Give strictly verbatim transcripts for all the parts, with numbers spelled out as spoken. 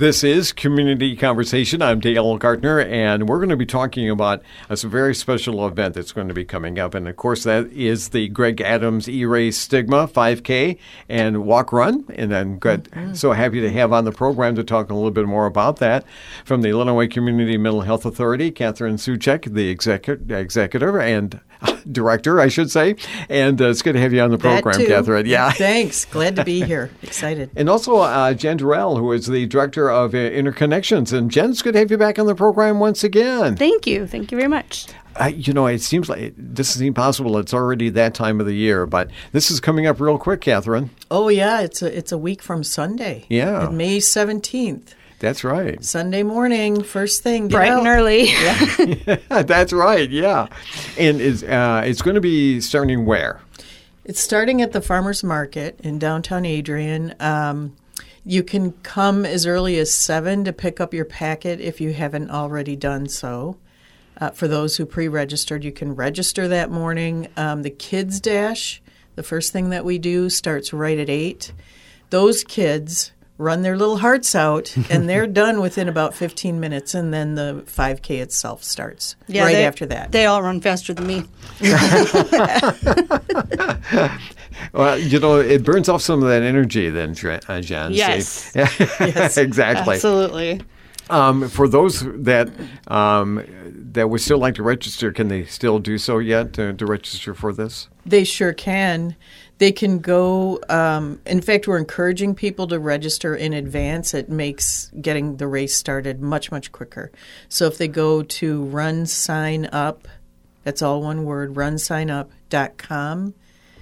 This is Community Conversation. I'm Dale Gartner, and we're going to be talking about a very special event that's going to be coming up. And, of course, that is the Greg Adams E-Race Stigma five K and Walk Run. And I'm good, mm-hmm. so happy to have on the program to talk a little bit more about that from the Illinois Community Mental Health Authority, Catherine Suchek, the execu- executive and director, I should say. And uh, it's good to have you on the program, that too. Catherine. Yeah. Thanks. Glad to be here. Excited. And also uh, Jen Durrell, who is the director of uh, Interconnections. And Jen, it's good to have you back on the program once again. Thank you. Thank you very much. Uh, you know, it seems like this is impossible. It's already that time of the year, but this is coming up real quick, Catherine. Oh, yeah. It's a, it's a week from Sunday. Yeah. May seventeenth. That's right. Sunday morning, first thing. Bright and early. Yeah. yeah, that's right, yeah. And it's, uh, it's going to be starting where? It's starting at the Farmers Market in downtown Adrian. Um, you can come as early as seven to pick up your packet if you haven't already done so. Uh, for those who pre-registered, you can register that morning. Um, the Kids Dash, the first thing that we do, starts right at eight. Those kids run their little hearts out, and they're done within about fifteen minutes, and then the five K itself starts yeah, right they, after that. They all run faster than me. Well, you know, it burns off some of that energy then, uh, Jen. Yes. yes. Exactly. Absolutely. Um, for those that um, that would still like to register, can they still do so yet to, to register for this? They sure can. They can go, um, in fact, we're encouraging people to register in advance. It makes getting the race started much, much quicker. So if they go to run sign up, that's all one word, run sign up dot com,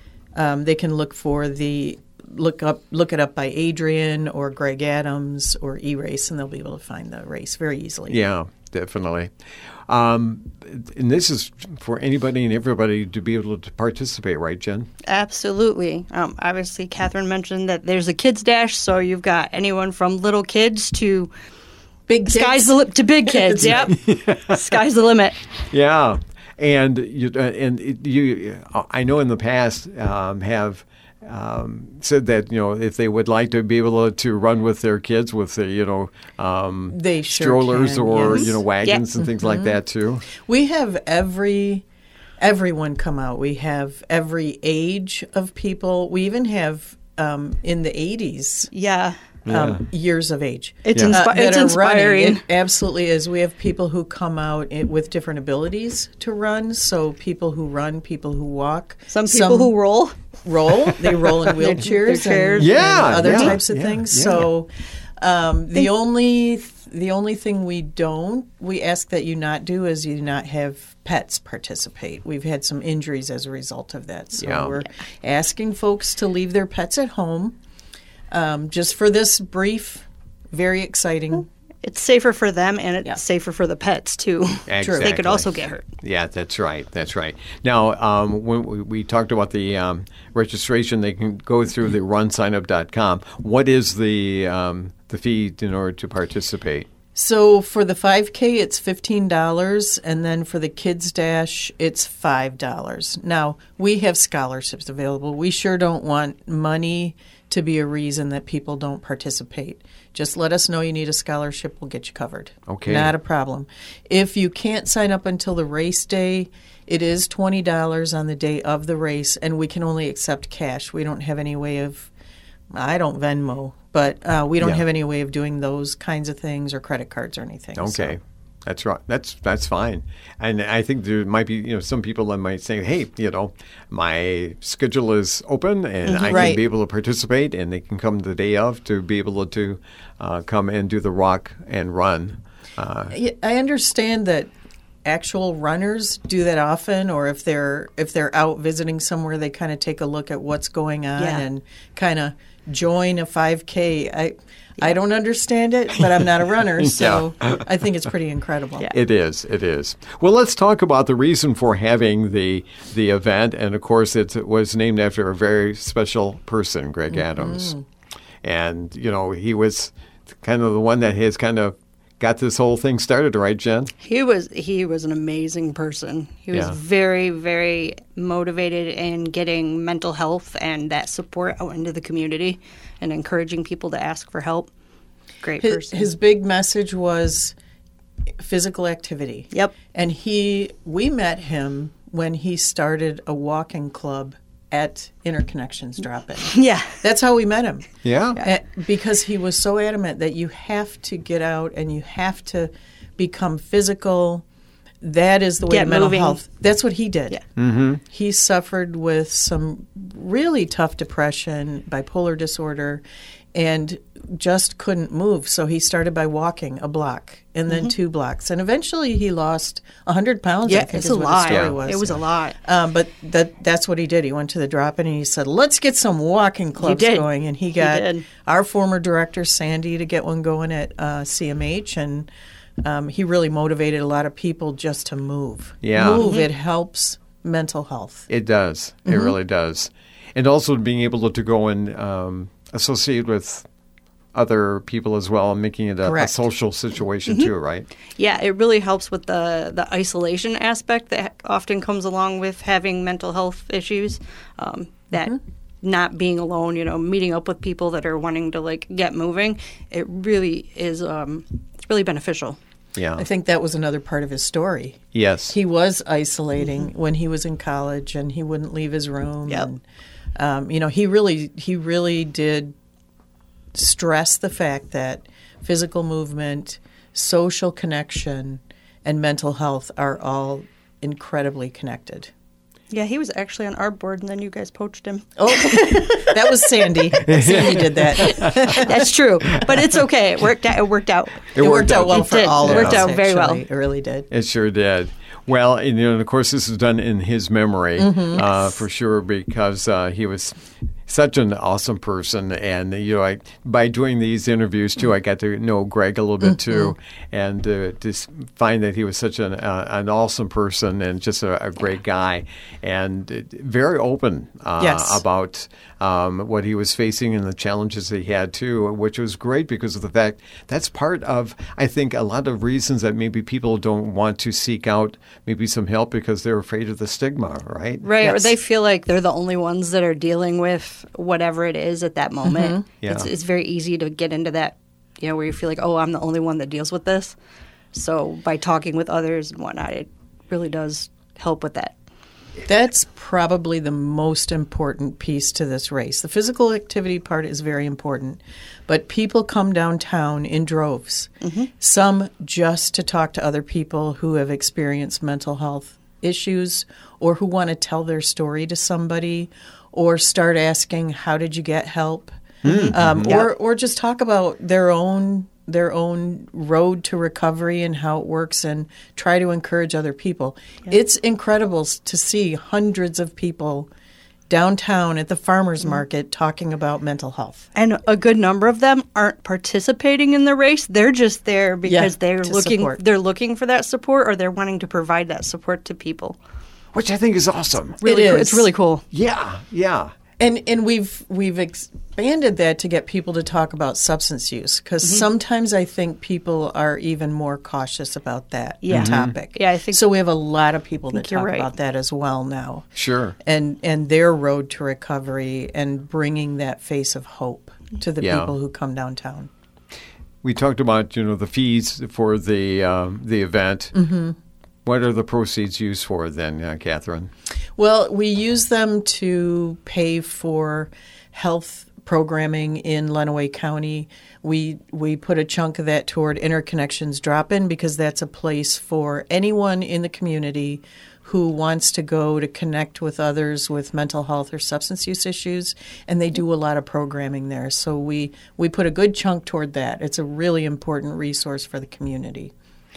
um, they can look for the, look up, look it up by Adrian or Greg Adams or E-Race, and they'll be able to find the race very easily. Yeah, definitely. Um, and this is for anybody and everybody to be able to participate, right, Jen? Absolutely. Um, obviously, Catherine mentioned that there's a Kids Dash, so you've got anyone from little kids to big kids. Sky's the li- to big kids. Yep, sky's the limit. Yeah, and you uh, and you, I know in the past um, have. Um, said that, you know, if they would like to be able to run with their kids with, the, you know, um, they sure strollers can, or, yes. you know, wagons yep. and things mm-hmm. like that, too. We have every everyone come out. We have every age of people. We even have um, in the eighties. Yeah. Um, yeah. years of age. It's, yeah. inspi- uh, it's inspiring. Running. It absolutely is. We have people who come out in, with different abilities to run. So people who run, people who walk. Some people Some who roll. Roll. They roll in wheelchairs chairs. and, yeah, and other yeah, types of yeah, things. yeah. So um, the only th- the only thing we don't, we ask that you not do is you not have pets participate. We've had some injuries as a result of that. So yeah. we're asking folks to leave their pets at home um, just for this brief, very exciting. It's safer for them, and it's yeah. safer for the pets, too. Exactly. They could also get hurt. Yeah, that's right. That's right. Now, um, when we, we talked about the um, registration, they can go through the run sign up dot com. What is the um, the fee in order to participate? So for the five K, it's fifteen dollars, and then for the Kids Dash, it's five dollars. Now, we have scholarships available. We sure don't want money to be a reason that people don't participate. Just let us know you need a scholarship. We'll get you covered. Okay. Not a problem. If you can't sign up until the race day, it is twenty dollars on the day of the race, and we can only accept cash. We don't have any way of, I don't Venmo, but uh, we don't yeah. have any way of doing those kinds of things or credit cards or anything. Okay. So. That's right. That's that's fine. And I think there might be, you know, some people that might say, hey, you know, my schedule is open and mm-hmm. I right. can be able to participate, and they can come the day of to be able to uh, come and do the walk and run. Uh, I understand that actual runners do that often, or if they're if they're out visiting somewhere, they kind of take a look at what's going on yeah. and kind of join a five K. I I don't understand it, but I'm not a runner, so Yeah. I think it's pretty incredible. Yeah. It is. It is. Well, let's talk about the reason for having the the event, and of course, it was named after a very special person, Greg Mm-hmm. Adams, and you know he was kind of the one that has kind of got this whole thing started, right, Jen? He was he was an amazing person. He was Yeah. very, very motivated in getting mental health and that support out into the community and encouraging people to ask for help. great his, person. his big message was physical activity. Yep. And he, we met him when he started a walking club at Interconnections Drop-In. Yeah. That's how we met him. Yeah. Uh, because he was so adamant that you have to get out and you have to become physical. That is the way Get to mental moving. health. That's what he did. Yeah. Mm-hmm. He suffered with some really tough depression, bipolar disorder, and just couldn't move. So he started by walking a block and then two blocks. And eventually he lost one hundred pounds, I Yeah, think it's is a what lot. his story Yeah. was. It was a lot. Um, but that that's what he did. He went to the drop-in and he said, let's get some walking clubs did. going. And he got did. our former director, Sandy, to get one going at uh, C M H. And um, he really motivated a lot of people just to move. Yeah. Move. Mm-hmm. It helps mental health. It does. It Mm-hmm. really does. And also being able to go and um, associate with other people as well and making it a, a Correct. social situation Mm-hmm. too, right? Yeah, it really helps with the, the isolation aspect that often comes along with having mental health issues. Um, that not being alone, you know, meeting up with people that are wanting to like get moving, it really is. Um, it's really beneficial. Yeah. I think that was another part of his story. Yes. He was isolating when he was in college, and he wouldn't leave his room. Yep. And, um, you know, he really, he really did stress the fact that physical movement, social connection, and mental health are all incredibly connected. Yeah, he was actually on our board, and then you guys poached him. Oh, that was Sandy. Sandy did that. That's true, but it's okay. It worked out. It worked out. It It worked out well It for did. all It of worked us. out very well. actually. It really did. It sure did. Well, and, you know, and of course, this is done in his memory Mm-hmm. uh, for sure because uh, he was such an awesome person. And, you know, I, by doing these interviews, too, I got to know Greg a little bit, too, and uh, to s- find that he was such an, uh, an awesome person and just a, a great guy and uh, very open uh, Yes. about um, what he was facing and the challenges that he had, too, which was great because of the fact that's part of, I think, a lot of reasons that maybe people don't want to seek out maybe some help because they're afraid of the stigma, right? Right, or Yes. they feel like they're the only ones that are dealing with whatever it is at that moment. Yeah. It's, it's very easy to get into that, you know, where you feel like, oh, I'm the only one that deals with this. So by talking with others and whatnot, it really does help with that. That's probably the most important piece to this race. The physical activity part is very important, but people come downtown in droves. Some just to talk to other people who have experienced mental health issues or who want to tell their story to somebody or start asking, how did you get help? Um, or, or just talk about their own their own road to recovery and how it works and try to encourage other people. It's incredible s- to see hundreds of people downtown at the farmers market talking about mental health. And a good number of them aren't participating in the race. They're just there because Yeah, they're to looking support. they're looking for that support or they're wanting to provide that support to people. Which I think is awesome. Really It cool. is. It's really cool. Yeah, yeah. And and we've we've expanded that to get people to talk about substance use because sometimes I think people are even more cautious about that Yeah. Mhm. topic. Yeah, I think- so. We have a lot of people that think you're talk right. about that as well now. Sure. and and their road to recovery and bringing that face of hope to the Yeah. people who come downtown. We talked about, you know, the fees for the um, the event. Mm-hmm. What are the proceeds used for then, uh, Catherine? Well, we use them to pay for health programming in Lenawee County. We we put a chunk of that toward Interconnections Drop-In because that's a place for anyone in the community who wants to go to connect with others with mental health or substance use issues, and they do a lot of programming there. So we, we put a good chunk toward that. It's a really important resource for the community.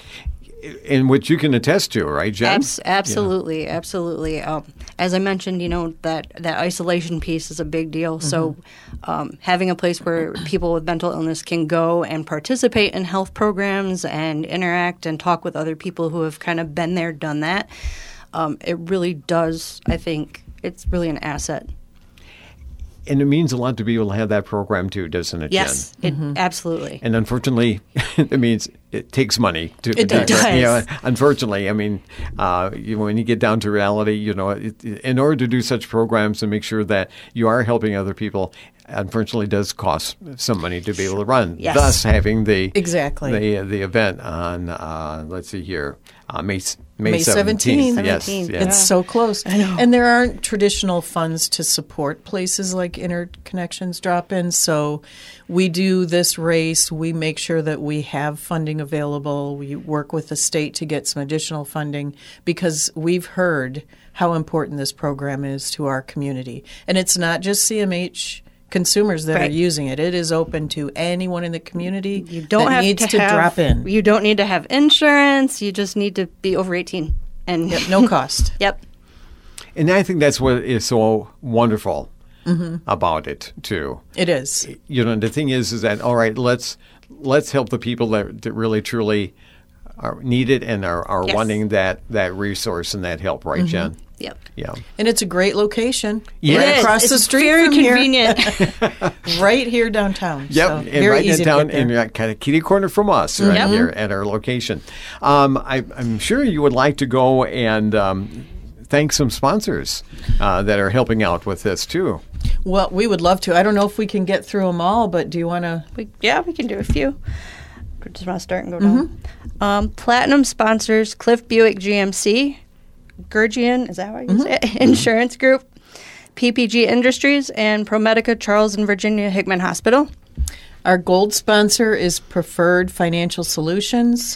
In which you can attest to, right, Jen? Abs- absolutely, absolutely. Um, as I mentioned, you know that that isolation piece is a big deal. So, um, having a place where people with mental illness can go and participate in health programs and interact and talk with other people who have kind of been there, done that, um, it really does. I think it's really an asset. And it means a lot to be able to have that program too, doesn't it, Yes, Jen? it absolutely. And unfortunately, it means it takes money. To, It to- does. You know, unfortunately, I mean, uh, you, when you get down to reality, you know, it, in order to do such programs and make sure that you are helping other people, unfortunately does cost some money to be able to run. Yes. Thus, having the Exactly. the the event on uh, let's see here uh, May May May seventeenth. seventeenth. Yes, seventeenth. yes. It's so close. And there aren't traditional funds to support places like Interconnections drop-ins. So we do this race. We make sure that we have funding available. We work with the state to get some additional funding because we've heard how important this program is to our community. And it's not just C M H consumers that Right. are using it. It is open to anyone in the community You don't that have needs to, to, have, drop in. You don't need to have insurance. You just need to be over eighteen. And Yep, no cost. Yep. And I think that's what is so wonderful Mm-hmm. about it too. It is. You know, the thing is, is that all right? Let's let's help the people that, that really truly are need it and are, are Yes. wanting that that resource and that help, right, Jen? Yep. Yeah. And it's a great location. Yeah. Right It is. across It's the street very from here. convenient. Right here downtown. Yep, So and very right easy in town, to get in there. that kind of kitty corner from us, right Yep. here at our location. Um, I, I'm sure you would like to go and um, thank some sponsors uh, that are helping out with this too. Well, we would love to. I don't know if we can get through them all, but do you want to? We, yeah, we can do a few. We just want to start and go down. Um, Platinum sponsors Cliff Buick G M C, Gurgian, is that how you say it? Insurance Group, P P G Industries, and ProMedica Charles and Virginia Hickman Hospital. Our gold sponsor is Preferred Financial Solutions.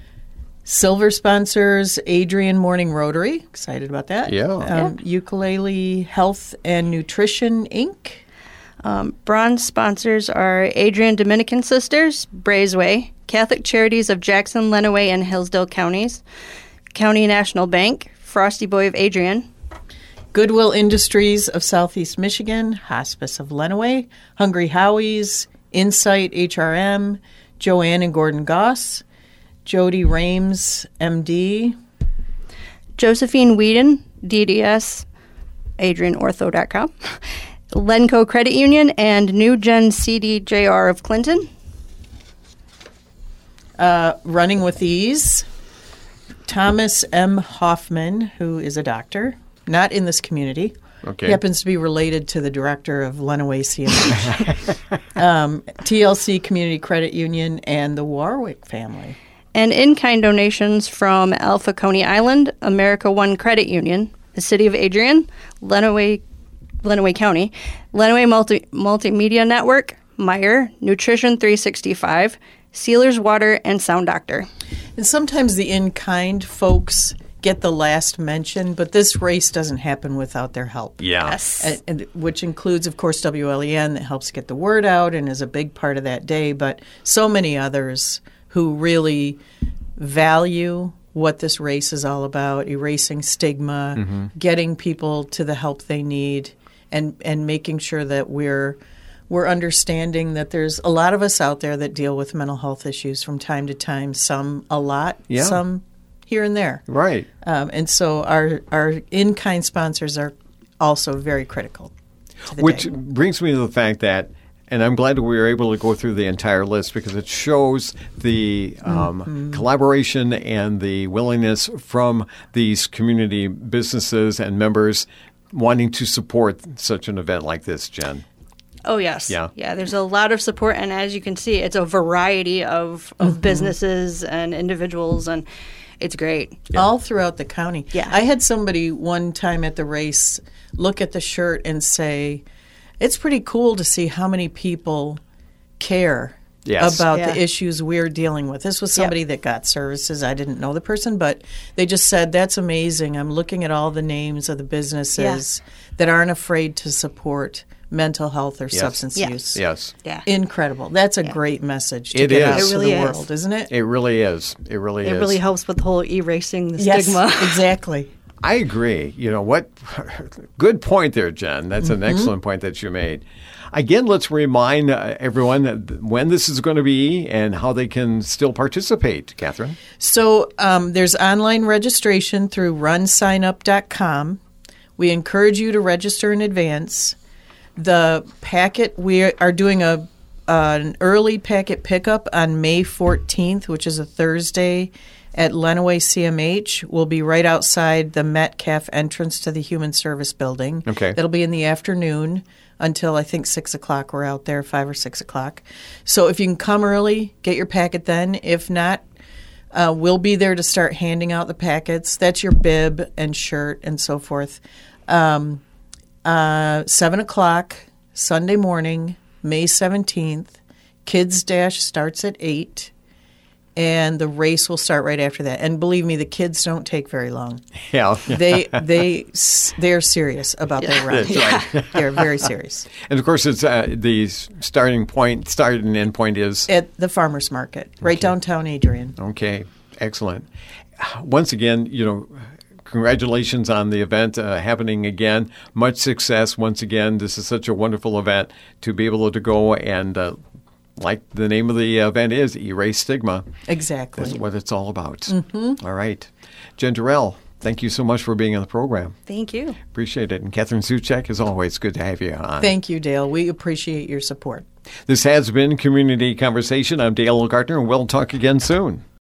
Silver sponsors Adrian Morning Rotary. Excited about that. Yeah. Um, Ukulele Health and Nutrition Incorporated. Um, bronze sponsors are Adrian Dominican Sisters, Braesway, Catholic Charities of Jackson, Lenawee, and Hillsdale Counties, County National Bank, Frosty Boy of Adrian, Goodwill Industries of Southeast Michigan, Hospice of Lenawee, Hungry Howie's, Insight H R M, Joanne and Gordon Goss, Jody Rames, M D, Josephine Whedon, D D S, adrian ortho dot com, Lenco Credit Union, and New Gen C D J R of Clinton. uh, Running with Ease, Thomas M. Hoffman, who is a doctor, not in this community. Okay. He happens to be related to the director of Lenawee C M H. um, T L C Community Credit Union, and the Warwick family. And in-kind donations from Alpha Coney Island, America One Credit Union, the City of Adrian, Lenawee, Lenawee County, Lenawee Multi, Multimedia Network, Meyer, Nutrition three sixty-five, Sealers Water, and Sound Doctor. And sometimes the in-kind folks get the last mention, but this race doesn't happen without their help. Yeah. Yes. And, and which includes, of course, W L E N that helps get the word out and is a big part of that day, but so many others who really value what this race is all about, erasing stigma, Mm-hmm. getting people to the help they need, and, and making sure that we're we're understanding that there's a lot of us out there that deal with mental health issues from time to time, some a lot, Yeah. some here and there. Right. Um, and so our our in-kind sponsors are also very critical to the Which day. brings me to the fact that, and I'm glad that we were able to go through the entire list because it shows the um, Mm-hmm. collaboration and the willingness from these community businesses and members wanting to support such an event like this, Jen. Oh, yes. Yeah. Yeah, there's a lot of support, and as you can see, it's a variety of, of businesses and individuals, and it's great. All throughout the county. Yeah. I had somebody one time at the race look at the shirt and say, it's pretty cool to see how many people care Yes. about Yeah. the issues we're dealing with. This was somebody that got services. I didn't know the person, but they just said, that's amazing. I'm looking at all the names of the businesses that aren't afraid to support mental health or substance Yeah. use. Yes. Yeah. Incredible. That's a great message to It get is. out It to really the is. world, isn't it? It really is. It really It is. really helps with the whole erasing the Yes, stigma. exactly. I agree. You know what? Good point there, Jen. That's Mm-hmm. an excellent point that you made. Again, let's remind uh, everyone that when this is going to be and how they can still participate, Catherine. So um, there's online registration through run sign up dot com. We encourage you to register in advance. The packet, we are doing a an early packet pickup on May fourteenth, which is a Thursday, at Lenawee C M H. We'll be right outside the Metcalf entrance to the Human Service Building. Okay. That'll be in the afternoon until I think six o'clock. We're out there, five or six o'clock. So if you can come early, get your packet then. If not, uh, we'll be there to start handing out the packets. That's your bib and shirt and so forth. Um, uh, seven o'clock, Sunday morning, May seventeenth. Kids Dash starts at eight. And the race will start right after that. And believe me, the kids don't take very long. Yeah. They they they're serious about their run. That's right. They're very serious. And of course, it's uh, the starting point, start and end point is At the farmers market, right downtown Adrian. okay. Excellent. Once again, you know, congratulations on the event uh, happening again. Much success once again. This is such a wonderful event to be able to go and. Uh, Like the name of the event is, Erase Stigma. Exactly. That's what it's all about. Mm-hmm. All right. Jen Durrell, thank you so much for being on the program. Thank you. Appreciate it. And Catherine Suchek, as always, good to have you on. Thank you, Dale. We appreciate your support. This has been Community Conversation. I'm Dale Gardner, and we'll talk again soon.